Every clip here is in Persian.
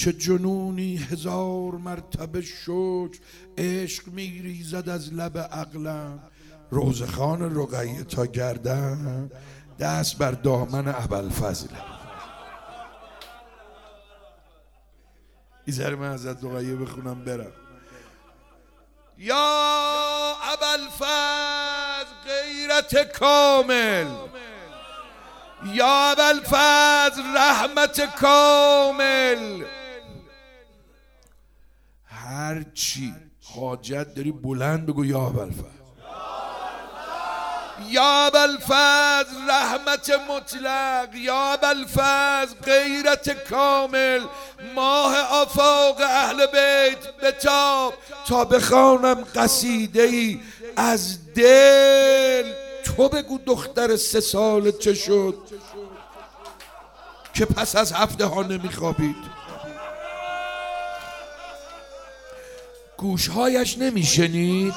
چه جنونی هزار مرتبه شکر، عشق میریزد از لب عقلم. روزخان رقیه تا گردن، دست بر دامن ابوالفضل. این ذره من از رقیه بخونم برم. یا ابوالفضل غیرت کامل، یا ابوالفضل رحمت کامل. هر چی حاجت داری بلند بگو یا ابوالفضل. یا ابوالفضل رحمت مطلق، یا ابوالفضل غیرت کامل. ماه آفاق اهل بیت بتاب تا بخوانم قصیده ای از دل. تو بگو دختر 3 ساله چه شد که پس از هفته ها نمیخوابید؟ گوشهایش نمیشنید؟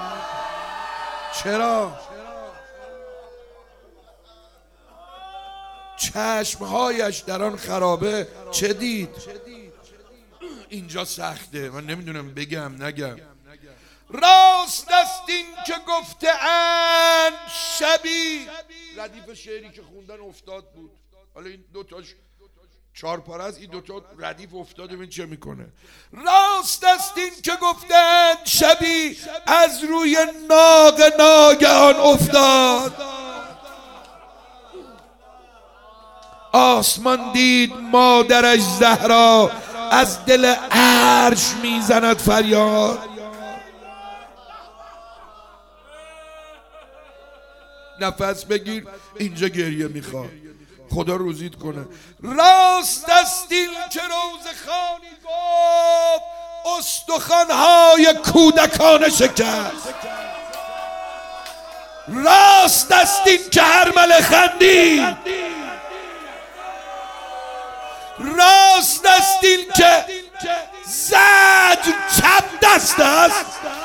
چرا؟ چشمهایش در آن خرابه چه دید؟ اینجا سخته، من نمیدونم بگم نگم. راست است این که گفته اند شبی. ردیف شعری که خوندن افتاد بود، حالا این دوتاش 4 پاره است، این دوتا ردیف افتاده، ببین چه میکنه. راست است این که گفته اند شبی، از روی ناقه ناگهان افتاد. آسمان دید مادرش زهرا، از دل عرش میزند فریاد. نفس بگیر، اینجا گریه میخواد، خدا روزیت کنه. راست است این که روزخانی گفت، استخوان‌های کودکانه شکست. راست است این که هرمله خندید. راست است این که زجر چپ دست است.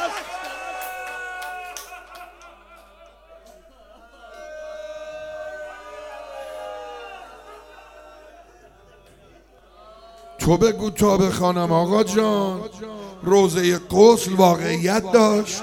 تو بگو تا بخوانم آقا جان. روزه غسل واقعیت داشت.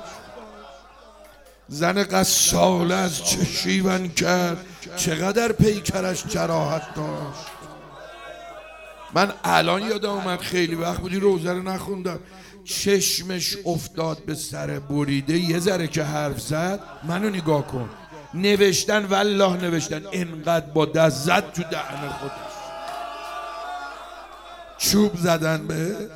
زن قصاله از چه شیون کرد، چقدر پیکرش جراحت داشت. من الان یادم اومد خیلی وقت بودی روزه رو نخوندم. چشمش افتاد به سر بریده، یه ذره که حرف زد منو نگاه کن. نوشتن والله نوشتن، انقدر با دست زد تو دهن خودش. چوب زدن به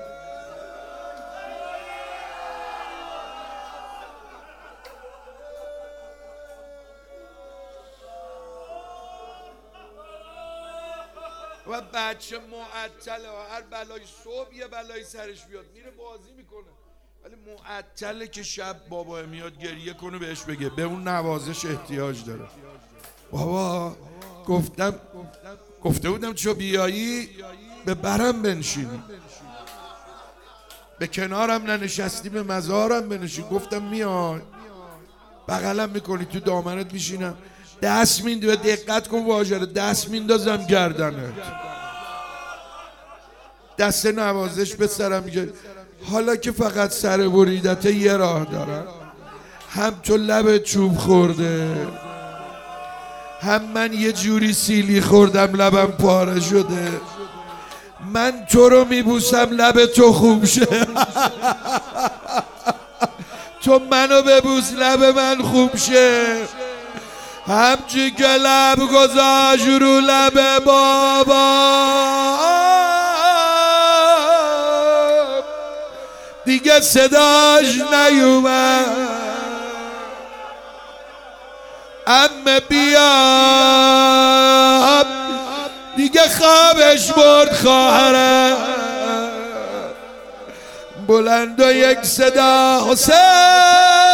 و بچه معطله، هر بلای صبح یه بلای سرش بیاد میره بازی میکنه، ولی معطله که شب بابا میاد گریه کنه بهش بگه به اون نوازش احتیاج داره. بابا گفته بودم چو بیایی به برم بنشینی، به کنارم ننشستی به مزارم بنشین. گفتم میای بغلم میکنی تو دامنت میشینم، دست میندازم، دقت کن واژه رو، دست میندازم گردنت، دست نوازش به سرم میگه حالا که فقط سر بریدت یه راه دارم، هم تو لب چوب خورده، هم من یه جوری سیلی خوردم لبم پاره شده. من تو رو میبوسم لب تو خوب شه، تو منو ببوس لب من خوب شه. همچی که لب گذاشت رو لب بابا، دیگه صداش نیومد. عمه بیا دیگه خوابش برد خواهرم. بلند و یک صدا حسین